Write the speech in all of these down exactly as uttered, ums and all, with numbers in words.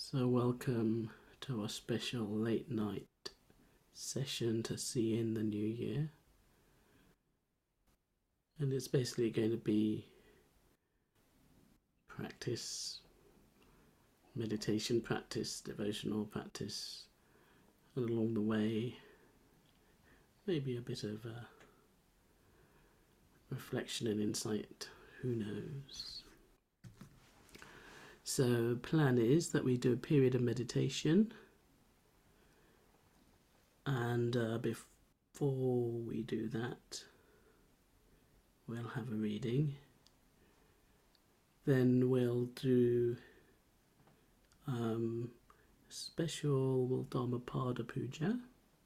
So welcome to our special late night session to see in the new year. And it's basically going to be practice, meditation practice, devotional practice, and along the way, maybe a bit of a reflection and insight, who knows. So plan is that we do a period of meditation, and uh, before we do that, we'll have a reading. Then we'll do um, special Dhammapada Puja,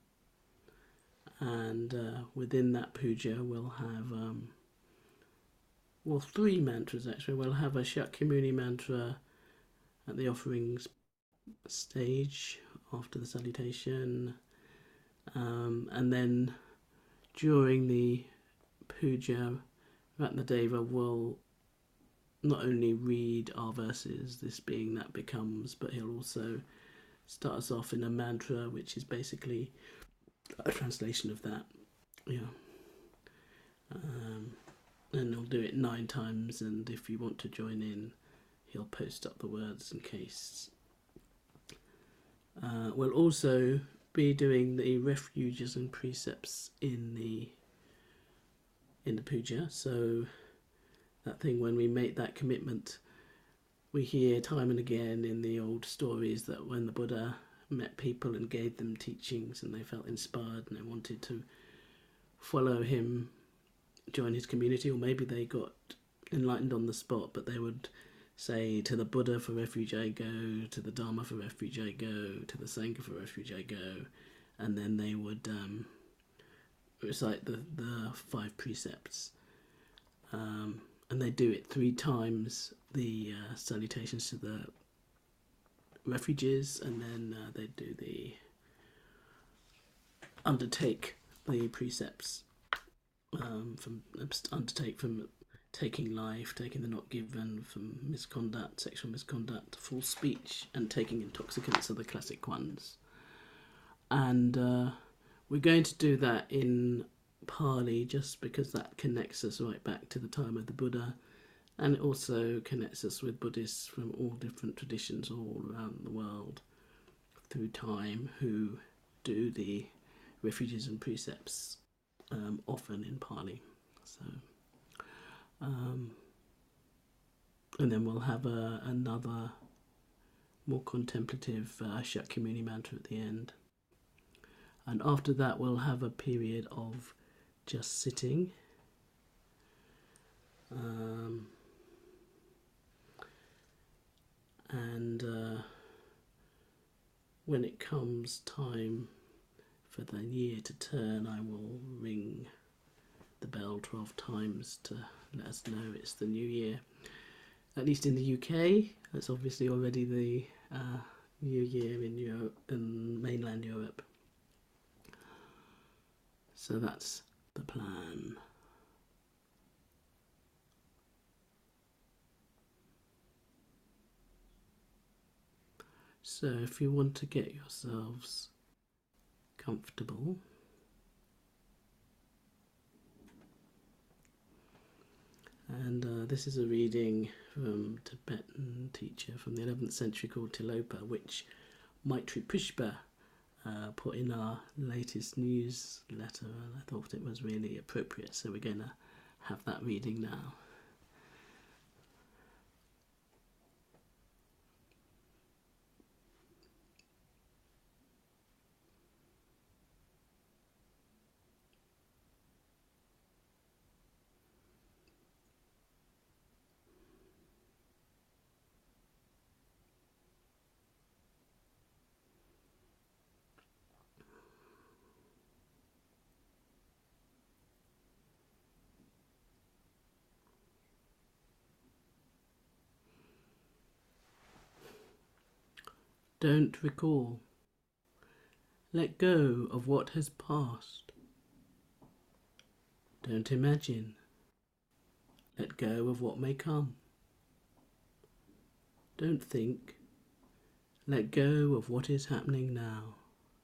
and uh, within that puja we'll have um, well three mantras actually. We'll have a Shakyamuni mantra at the offerings stage after the salutation, um, and then during the puja Ratnadeva will not only read our verses, this being that becomes, but he'll also start us off in a mantra which is basically a translation of that. Yeah. Um, and he'll do it nine times, and if you want to join in, he'll post up the words in case. Uh, we'll also be doing the refuges and precepts in the in the puja. So that thing when we make that commitment, we hear time and again in the old stories that when the Buddha met people and gave them teachings and they felt inspired and they wanted to follow him, join his community, or maybe they got enlightened on the spot, but they would say, to the Buddha for refuge I go, to the Dharma for refuge I go, to the Sangha for refuge I go, and then they would um, recite the, the five precepts. Um, and they do it three times, the uh, salutations to the refuges, and then uh, they do the undertake the precepts, um, from undertake from taking life, taking the not given, from misconduct, sexual misconduct, false speech, and taking intoxicants are the classic ones. And uh, we're going to do that in Pali just because that connects us right back to the time of the Buddha, and it also connects us with Buddhists from all different traditions all around the world through time who do the refuges and precepts um, often in Pali. So Um, and then we'll have a, another more contemplative uh, Shakyamuni mantra at the end. And after that we'll have a period of just sitting. Um, and uh, when it comes time for the year to turn, I will ring the bell twelve times to let us know it's the new year. At least in the U K, it's obviously already the uh, new year in Europe, in mainland Europe. So that's the plan. So if you want to get yourselves comfortable, and uh, this is a reading from a Tibetan teacher from the eleventh century called Tilopa, which Maitri Pushpa uh, put in our latest newsletter, and I thought it was really appropriate, so we're going to have that reading now. Don't recall. Let go of what has passed. Don't imagine. Let go of what may come. Don't think. Let go of what is happening now.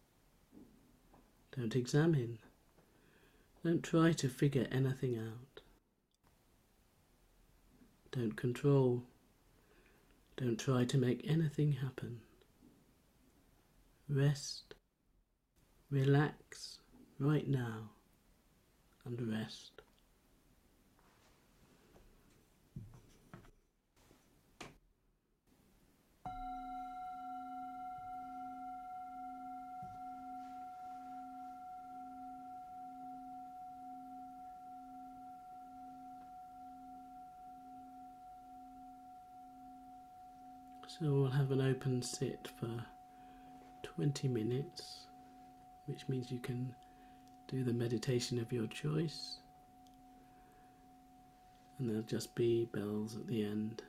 Don't examine. Don't try to figure anything out. Don't control. Don't try to make anything happen. Rest. Relax right now and rest. So we'll have an open sit for twenty minutes, which means you can do the meditation of your choice, and there'll just be bells at the end.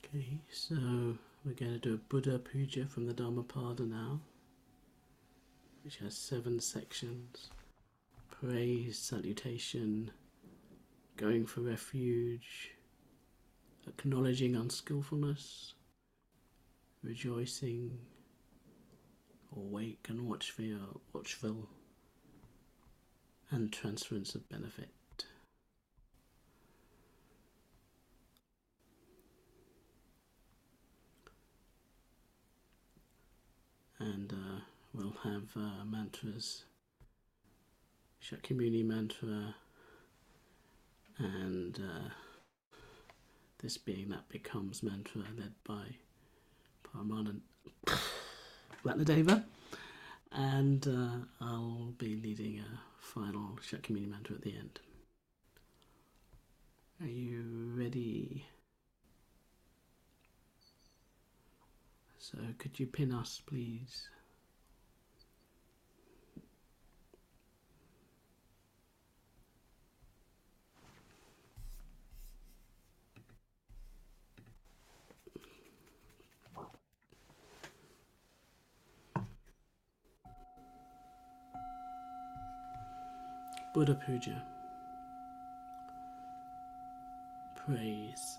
Okay, so we're going to do a Buddha Puja from the Dhammapada now, which has seven sections: praise, salutation, going for refuge, acknowledging unskillfulness, rejoicing, awake and watchful, watchful, and transference of benefit. And uh, we'll have uh, mantras, Shakyamuni mantra, and uh, this being that becomes mantra led by Paramanand Ratnadeva, and uh, I'll be leading a final Shakyamuni mantra at the end. Are you ready? So could you pin us, please? Buddha Puja. Praise.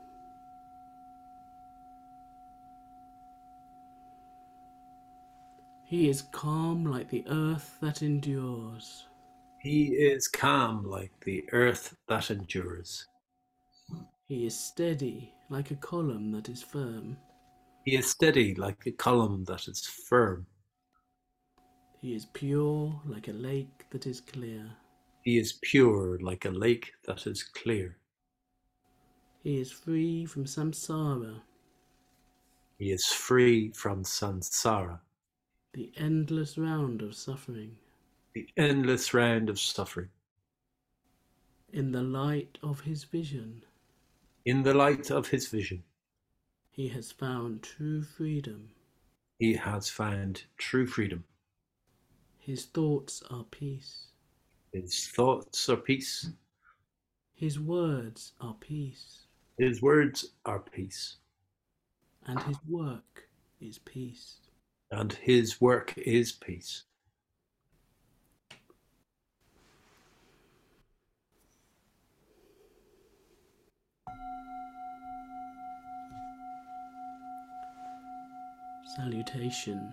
He is calm like the earth that endures. He is calm like the earth that endures. He is steady like a column that is firm. He is steady like a column that is firm. He is pure like a lake that is clear. He is pure like a lake that is clear. He is free from samsara. He is free from samsara, the endless round of suffering. the endless round of suffering. In the light of his vision, In the light of his vision, he has found true freedom. he has found true freedom. His thoughts are peace. His thoughts are peace. His words are peace. His words are peace. And his work is peace. And his work is peace. Salutation.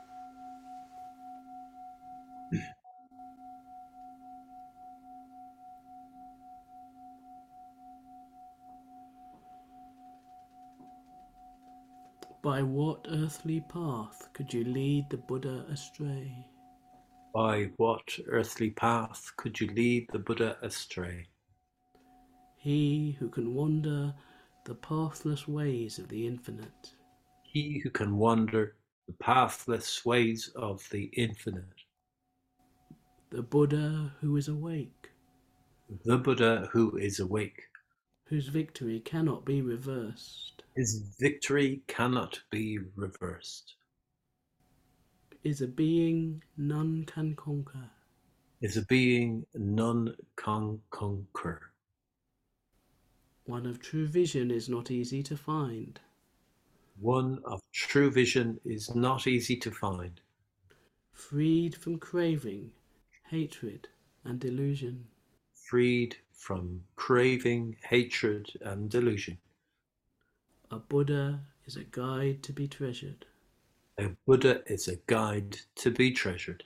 By what earthly path could you lead the Buddha astray? By what earthly path could you lead the Buddha astray? He who can wander the pathless ways of the infinite. He who can wander the pathless ways of the infinite. The Buddha who is awake. The Buddha who is awake. Whose victory cannot be reversed. His victory cannot be reversed. Is a being none can conquer. Is a being none can conquer. One of true vision is not easy to find. One of true vision is not easy to find. Freed from craving, hatred, and delusion. Freed from craving, hatred, and delusion. A Buddha is a guide to be treasured. A Buddha is a guide to be treasured.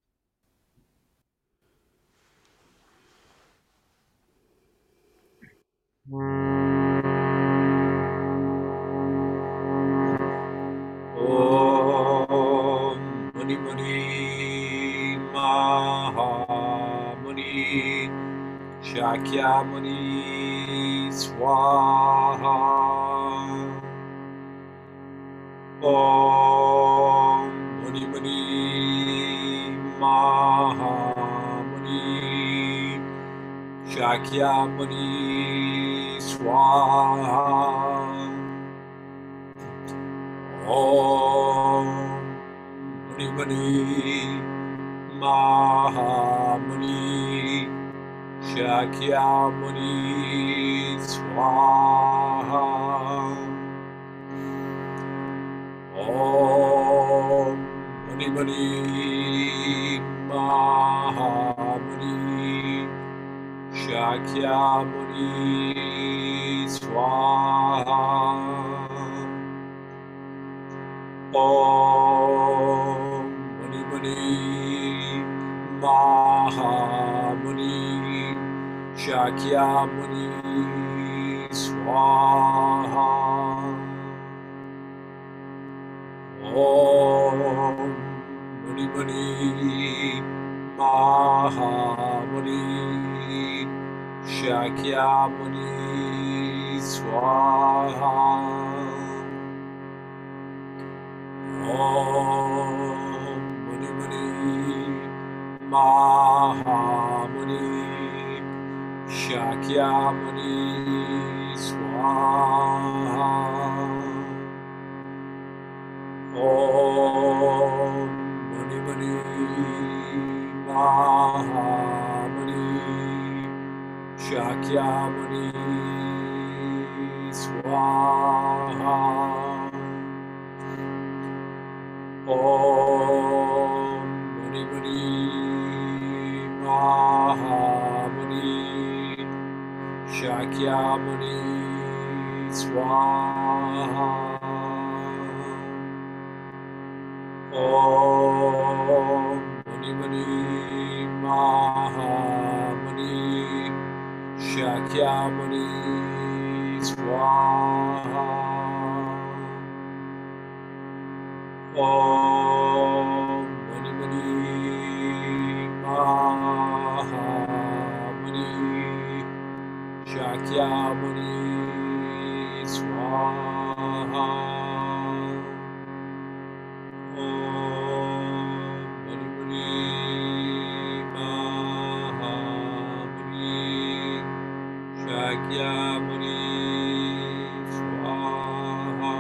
Om Muni Muni Maha Muni Shakyamuni Swaha. Om Muni Muni Maha Muni Shakyamuni Swaha. Om Muni Muni Maha Muni Shakyamuni Swaha. Om Mani Mani Mahamuni Shakyamuni Swaha. Om Mani Mani Mahamuni Shakyamuni Swaha. Om Mani Mani Mahamuni Shakyamuni Swaha. Om Mani Mani Mahamuni Shakyamuni Swaha. Om Mani Mani Mahamuni Shakyamuni Swaha. Om Mani Mani Mahamuni Shakyamuni Swaha. Om Mani Mani Mahamuni Shakyamuni Swaha. Om Mani Mani Mahamuni Shakyamuni Swaha. Om Mani Mani Mahamuni Shakyamuni Swaha.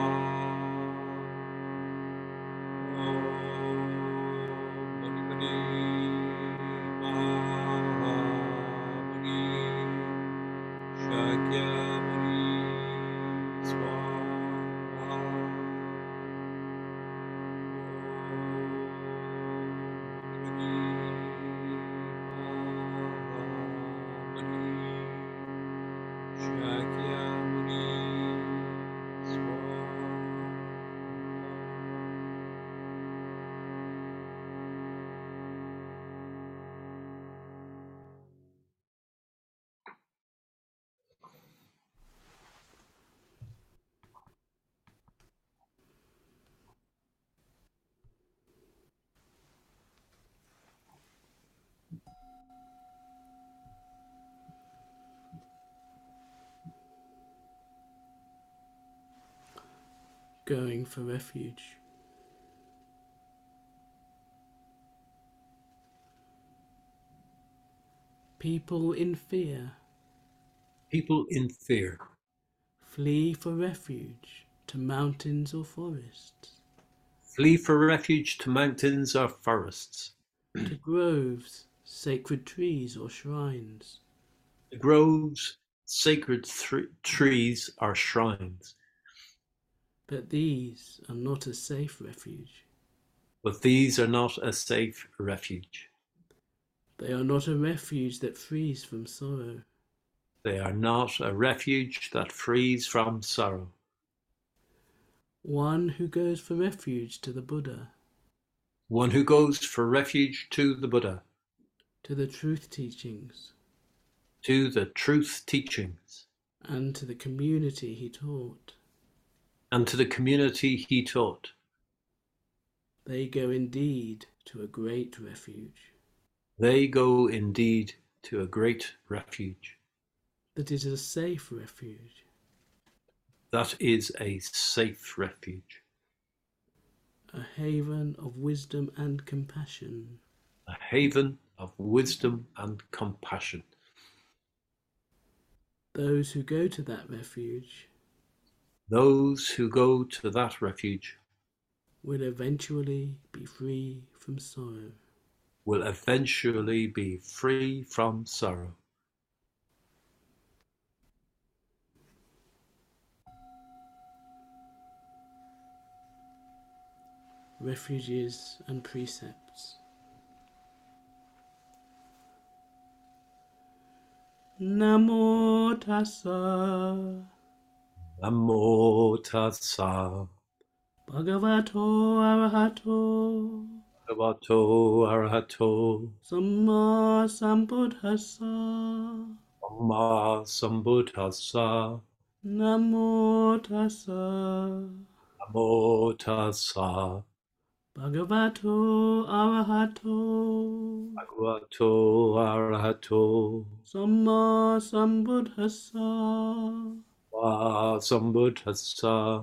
Om Mani Mani Mahamuni Shakyamuni Swaha. Going for refuge. People in fear People in fear flee for refuge to mountains or forests, flee for refuge to mountains or forests, to groves, sacred trees or shrines. to groves, sacred th- trees or shrines. But these are not a safe refuge. But these are not a safe refuge. They are not a refuge that frees from sorrow. They are not a refuge that frees from sorrow. One who goes for refuge to the Buddha, One who goes for refuge to the Buddha, to the truth teachings, to the truth teachings, and to the community he taught. and to the community he taught. They go indeed to a great refuge. They go indeed to a great refuge. That is a safe refuge. That is a safe refuge. A haven of wisdom and compassion. A haven of wisdom and compassion. Those who go to that refuge Those who go to that refuge will eventually be free from sorrow. will eventually be free from sorrow. refuges and precepts. Namo tassa Namo tassa bhagavato arahato bhagavato arahato samma sambuddhassa. Samma sambuddhassa. Namo tassa Namo tassa bhagavato arahato bhagavato arahato samma sambuddhassa. Samma sambuddhassa.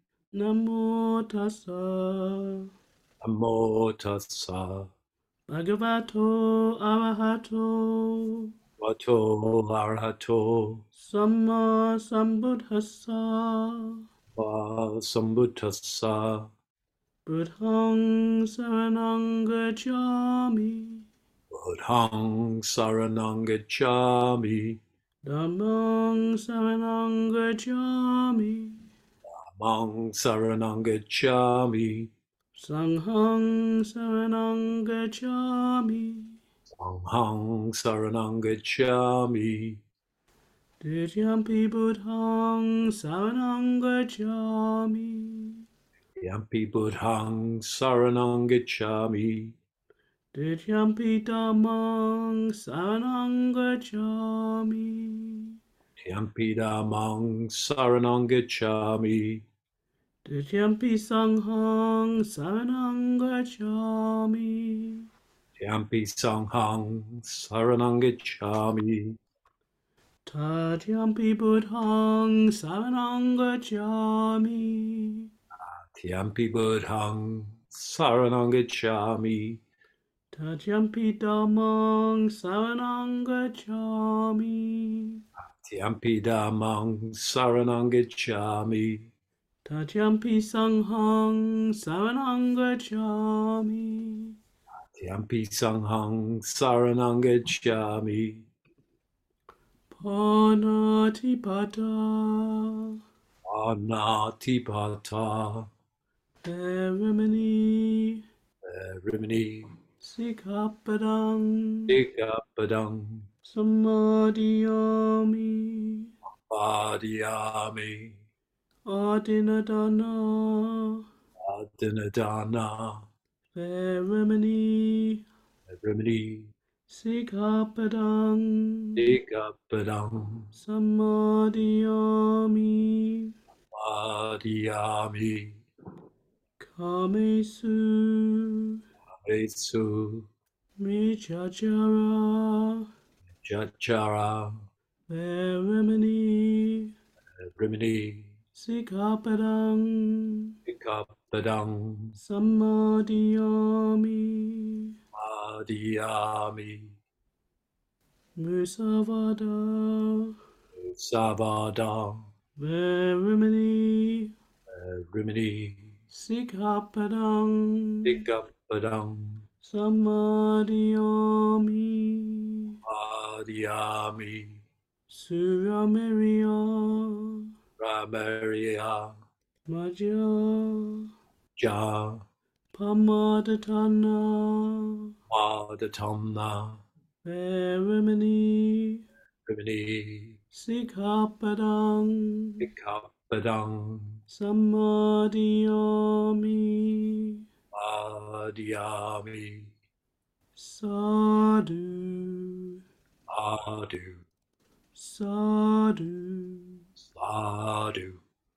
Namo tassa Namo tassa bhagavato arahato bhagavato arahato samma sambuddhassa. Samma sambuddhassa. Buddhang saranang gacchami. Buddhang saranang gacchami. Dhammang saranang gacchami. Dhammang saranang gacchami. Sanghang saranang gacchami. Sanghang saranang gacchami. Dityampi buddhang saranang gacchami. Yampi buddhang saranang gacchami. Dityampi dhammang saranang gacchami. Yampi dhammang saranang gacchami. Dityampi sanghang saranang gacchami. Yampi sanghang saranang gacchami. Tatyampi buddhang saranang gacchami. Yampi buddhang saranang gacchami. Tatyampi dhammang saranang gacchami. Yampi dhammang saranang gacchami. Tatyampi sanghang saranang gacchami. Yampi sanghang saranang gacchami. Panatipata. Anatipata. Veramani. Rimini. Sikkhapadang. Sikkhapadang. Samadhiyami. Adhyami. Adinadana. Adinadana. Veramani. Rimini. Sikkhapadang. Sikkhapadang. Samadhiyami. Adhyami. Kamesu. Kamesu. Michachara. Jachara. Veramani. Rimini. Sikkhapadang. Sikkhapadang. Samadhiyami. Adhyami. Musavada. Savada. Veramani. Rimini. Sikkhapadang. Sikkhapadang. Samadhiyami. Adhyami. Surameriya. Ramariya. Maja. Ja. Pamadatana. Madatamna. Veramani. Rimini. Sikkhapadang. Sikkhapadang. Samadhiyami. Adhyami. Sadhu. Sadhu. Sadhu. Sadhu.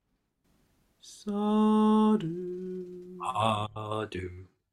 Sadhu. Sadhu.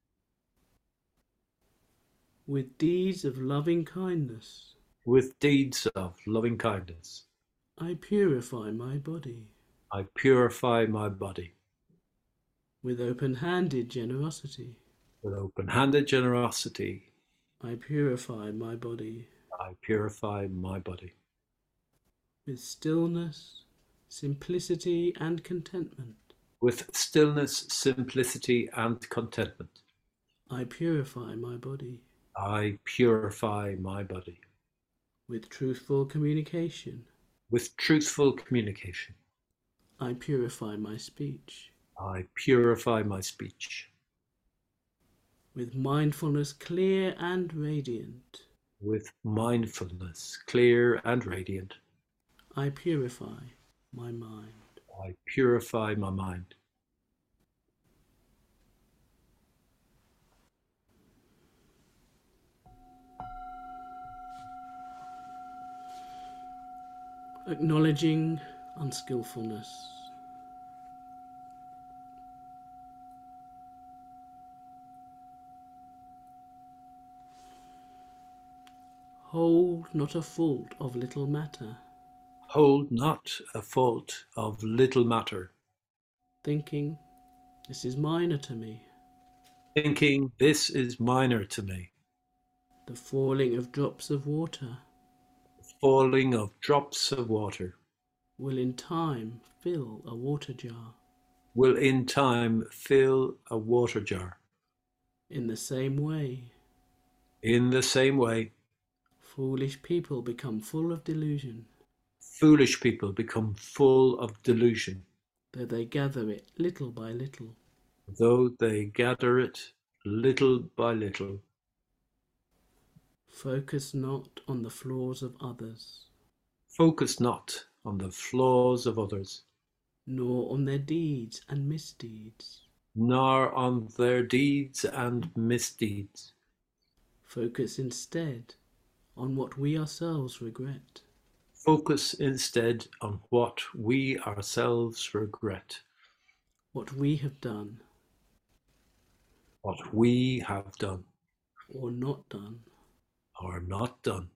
With deeds of loving kindness, With deeds of loving kindness, I purify my body. I purify my body. With open-handed generosity, With open-handed generosity, I purify my body. I purify my body. With stillness, simplicity, and contentment, With stillness, simplicity, and contentment, I purify my body. I purify my body. With truthful communication, With truthful communication, I purify my speech. I purify my speech. with mindfulness clear and radiant. With mindfulness clear and radiant, I purify my mind. I purify my mind. Acknowledging unskillfulness. Hold not a fault of little matter. Hold not a fault of little matter. Thinking, this is minor to me. Thinking, this is minor to me. The falling of drops of water. The falling of drops of water. Will in time fill a water jar. Will in time fill a water jar. In the same way. In the same way. Foolish people become full of delusion. Foolish people become full of delusion. Though they gather it little by little. Though they gather it little by little. Focus not on the flaws of others. Focus not on the flaws of others. Nor on their deeds and misdeeds. Nor on their deeds and misdeeds. Focus instead on what we ourselves regret. Focus instead on what we ourselves regret. What we have done. What we have done. Or not done. Or not done.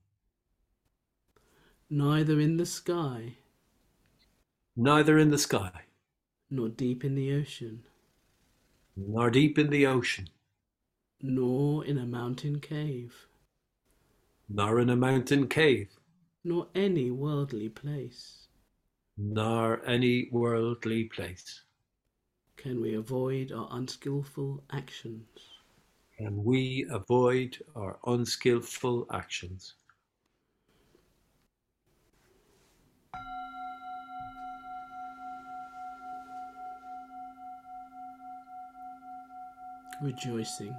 Neither in the sky. Neither in the sky. Nor deep in the ocean. Nor deep in the ocean. Nor in a mountain cave. Nor in a mountain cave. Nor any worldly place. Nor any worldly place. Can we avoid our unskillful actions? Can we avoid our unskillful actions? Rejoicing.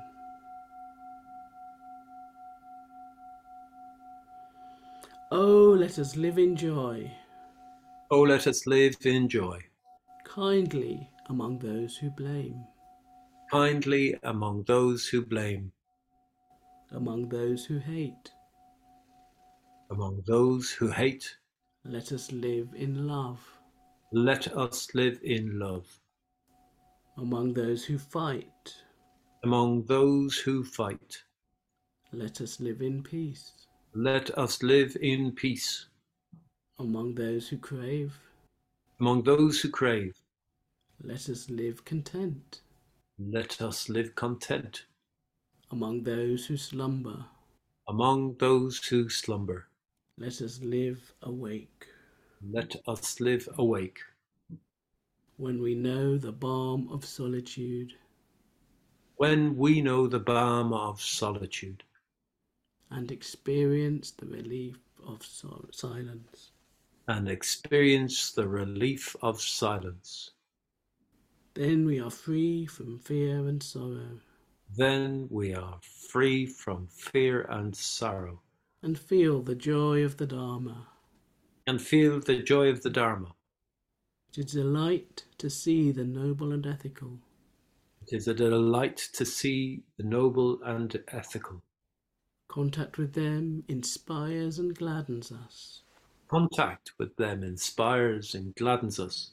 Oh, let us live in joy. Oh, let us live in joy. Kindly among those who blame. Kindly among those who blame. Among those who hate. Among those who hate. Let us live in love. Let us live in love. Among those who fight. Among those who fight. Let us live in peace. Let us live in peace. Among those who crave. Among those who crave. Let us live content. Let us live content. Among those who slumber. Among those who slumber. Let us live awake. Let us live awake. When we know the balm of solitude. When we know the balm of solitude. And experience the relief of sol- silence. And experience the relief of silence. Then we are free from fear and sorrow. Then we are free from fear and sorrow. And feel the joy of the Dharma. And feel the joy of the Dharma. It is a delight to see the noble and ethical. It is a delight to see the noble and ethical. Contact with them inspires and gladdens us. Contact with them inspires and gladdens us.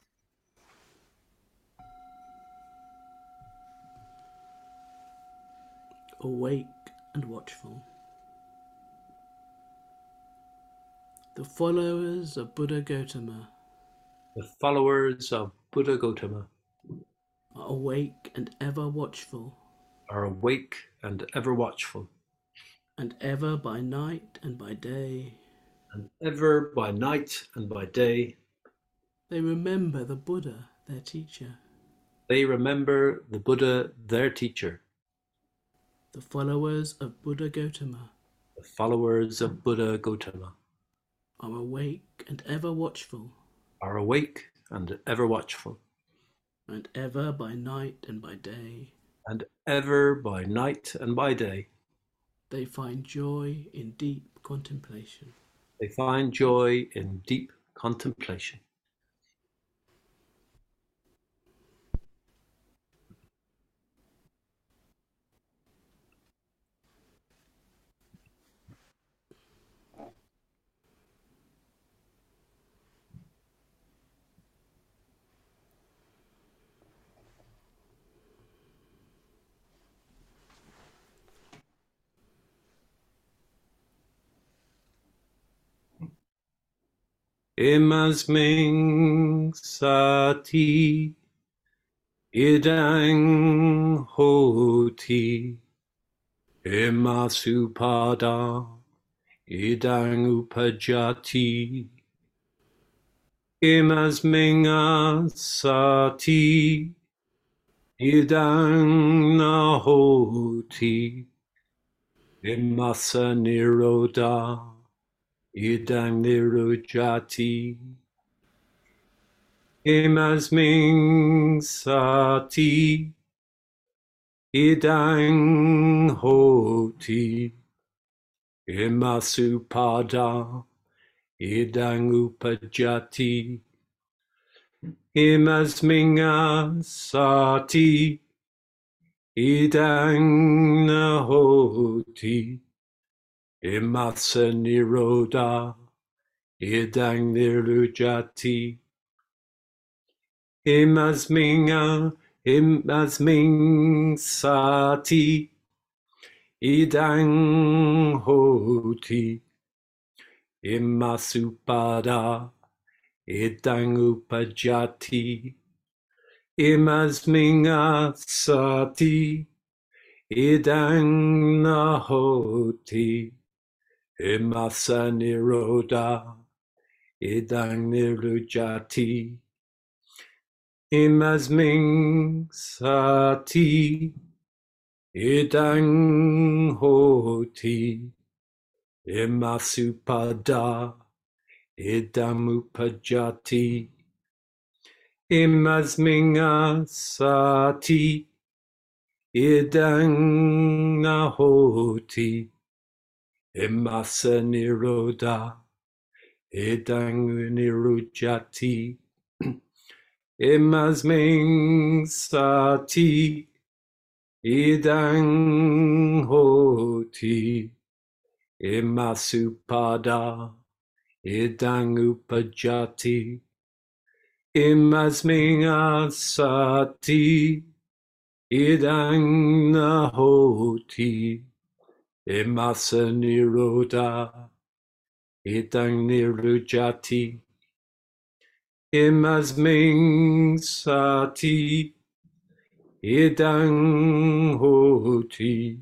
Awake and watchful. The followers of Buddha Gautama. The followers of Buddha Gautama. Are awake and ever watchful. Are awake and ever watchful. And ever by night and by day. And ever by night and by day. They remember the Buddha, their teacher. They remember the Buddha, their teacher. The followers of Buddha Gautama. The followers of Buddha Gautama. Are awake and ever watchful. Are awake and ever watchful. And ever by night and by day. and ever by night and by day they find joy in deep contemplation. they find joy in deep contemplation. Imasming sati idang hoti imasupada idang upajati imasming sati idang nahoti imasa niroda idang nirujati imasming sati idang hoti imasupada idang upajati imasming sati idang nahoti imasa niroda idang nirujati imasming imasming sati idang hoti imasupada idang upajati imasming sati idang nahoti imasa niroda idang nirujati imasming sati idang hoti imasupada idang upajati imasming sati idang nahoti imasa niroda idang nirujati imasming sati idang hoti imasupada idang upajati imasming sati idang nahoti imasa niroda idang nirujati imasming sati idang hoti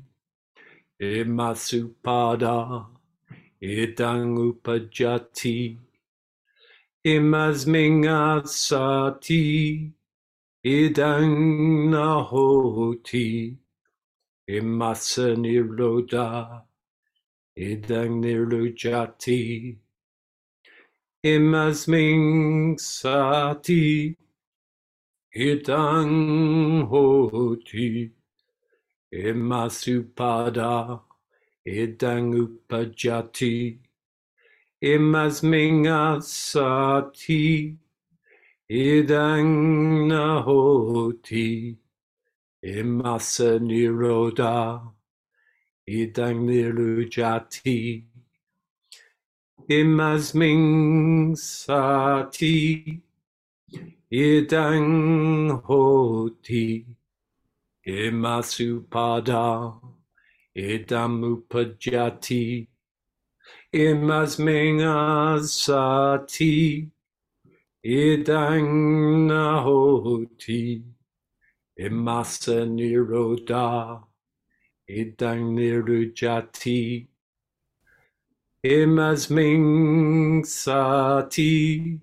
imasupada idang upajati imasming sati idang nahoti imasa niroda idang nirujati imasming sati idang hoti imasupada idang upajati imasming sati idang nahoti imasa niroda idang nirujati imasming sati idang hoti imasupada idang upajati imasming sati idang nahoti imasa niroda idang nirujati imasming sati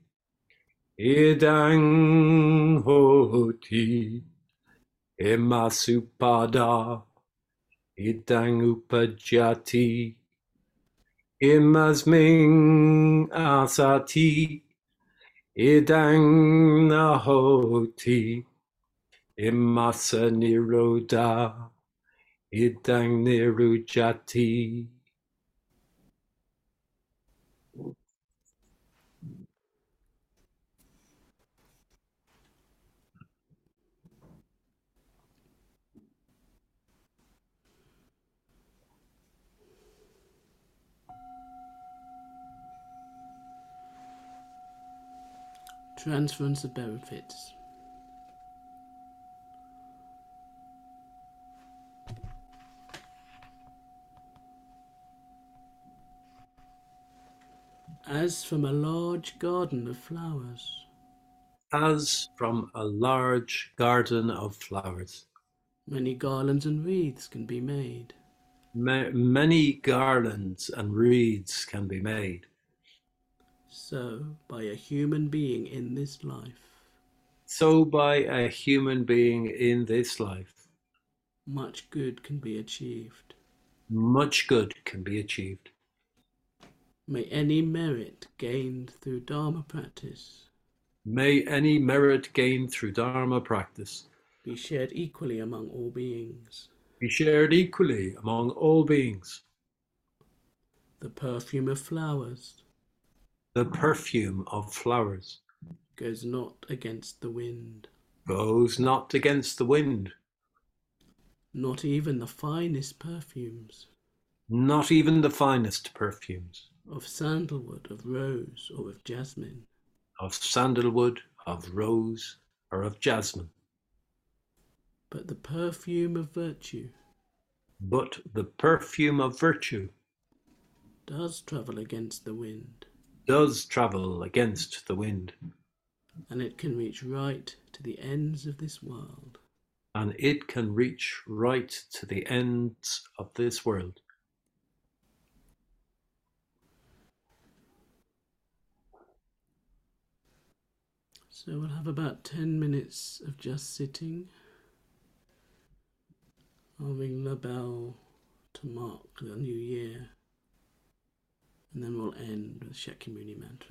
idang hoti imasupada idang upajati imasming sati idang nahoti Imasa niroda, idang nirujati. Transference of benefits. As from a large garden of flowers, As from a large garden of flowers, many garlands and wreaths can be made. ma- many garlands and wreaths can be made. So, by a human being in this life, So by a human being in this life, much good can be achieved. much good can be achieved. May any merit gained through Dharma practice May any merit gained through Dharma practice be shared equally among all beings. be shared equally among all beings. The perfume of flowers The perfume of flowers goes not against the wind. goes not against the wind. Not even the finest perfumes Not even the finest perfumes of sandalwood, of rose, or of jasmine, of sandalwood, of rose, or of jasmine, but the perfume of virtue but the perfume of virtue does travel against the wind, does travel against the wind, and it can reach right to the ends of this world. and it can reach right to the ends of this world. So we'll have about ten minutes of just sitting. I'll ring the bell to mark the new year, and then we'll end with Shakyamuni mantra.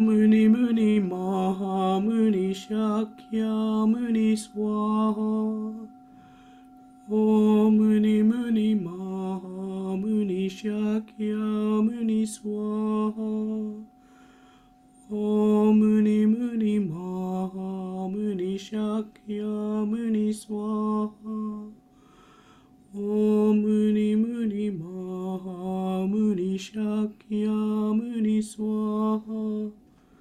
Muni Muni Maha Muni Shakya Muni Swaha. Om Muni Muni Maha Muni Shakya Muni Swaha. Om Muni Muni Maha Muni Shakya Muni Swaha. Om Muni Muni Maha Muni Shakya Muni Swaha.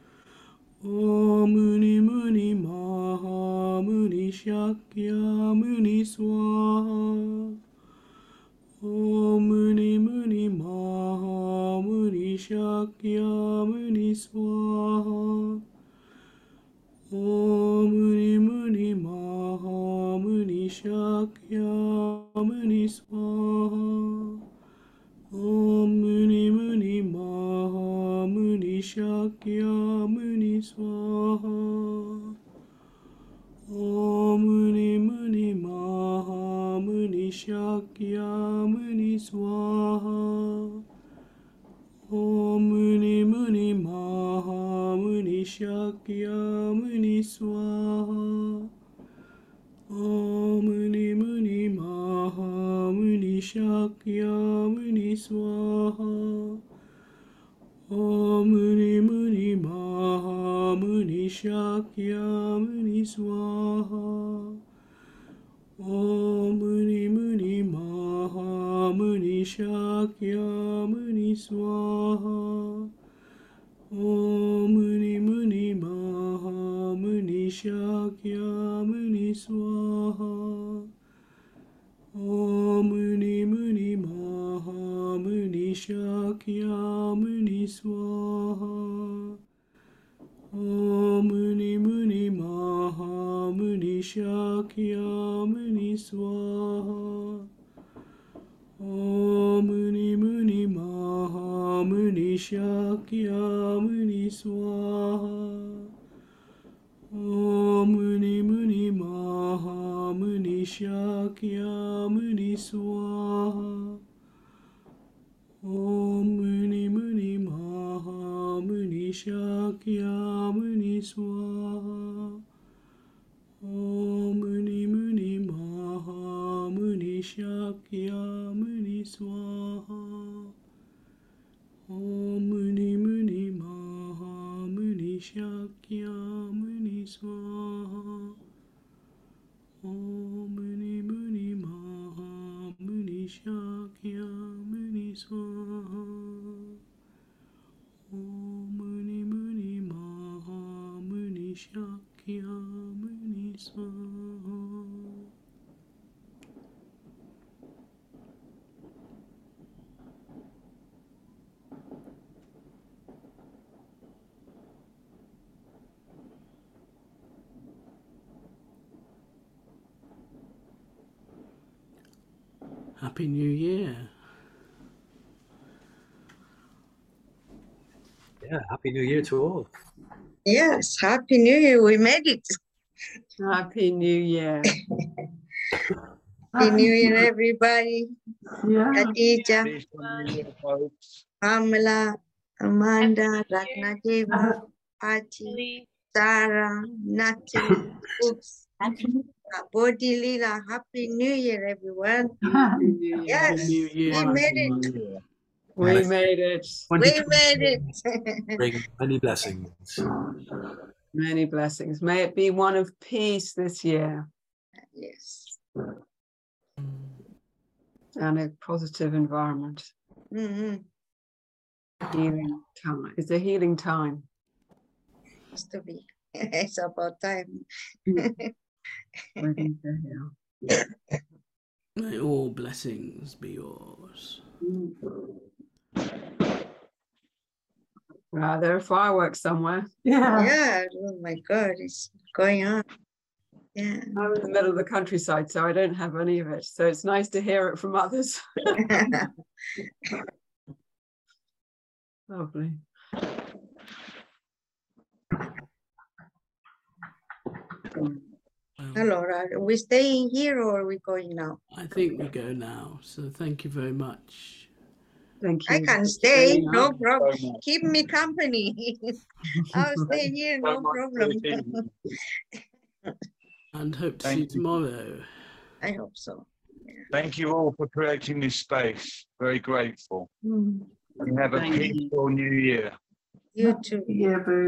Om Muni Muni Maha Muni Shakya Muni Swaha. Om Muni Muni Maha Muni Shakya Muni Swaha. Om Muni Muni Maha Muni Shakya Muni Swaha. Om Muni Muni Maha Muni Shakya Muni Swaha. Om Muni Muni Maha Muni Shakya Muni Swaha. Om Muni Muni Maha Muni Shakya Muni Swaha. Om Muni Muni Maha Muni Shakya Muni Swaha. Om Muni Muni Maha Muni Shakya Muni Swaha. Om Muni Muni Maha Muni Shakya Muni Swaha. Om Muni Muni Maha Muni Shakya Muni Swaha. Om Muni Muni Maha Muni Shakya Muni Swaha. Om Muni Muni Maha Muni Shakya Muni Swaha. Om Muni Muni Maha Muni Shakya Muni Swaha. Om Muni Muni Maha Muni Shakya Muni Swaha. Om Muni Muni Maha Muni Shakya Muni Swaha. Om Muni Muni Maha Muni Shakya Muni Swaha. Om Muni Muni Maha Muni Shakya Muni Swaha. Om Muni Muni Maha Muni Shakya Muni Swaha. Om Muni Muni Maha Muni Shakya Muni Swaha. Happy New Year. Yeah, Happy New Year to all. Yes, Happy New Year. We made it. Happy New Year. Happy New Year, everybody. Yeah. Khadija, Happy New Year, folks. Pamela, Amanda, Ratnadeva, Patti, Sarah, Natalie, Oops, Bodhi Lila. Happy New Year, everyone. Happy New Year. Yes, New Year, we made Happy it. New Year. We Yes. made it. We made it. Bring many blessings. Many blessings. May it be one of peace this year Yes. and a positive environment. Mm-hmm. Healing time. It's a healing time. Has to be. It's about time. Waiting to heal. May all blessings be yours. Uh, there are fireworks somewhere. Yeah. Yeah. Oh my God, it's going on. Yeah. I'm in the middle of the countryside, so I don't have any of it. So it's nice to hear it from others. Lovely. Well, Hello, are we staying here or are we going now? I think we go now. So thank you very much. Thank you. I can It's stay, really no nice. problem. So much. Keep me company. I'll stay here, So no much for problem. this evening. And hope to Thank see you you. tomorrow. I hope so. Thank you all for creating this space. Very grateful. Mm. And have a Thank you. peaceful new year. You too. Yeah, boo.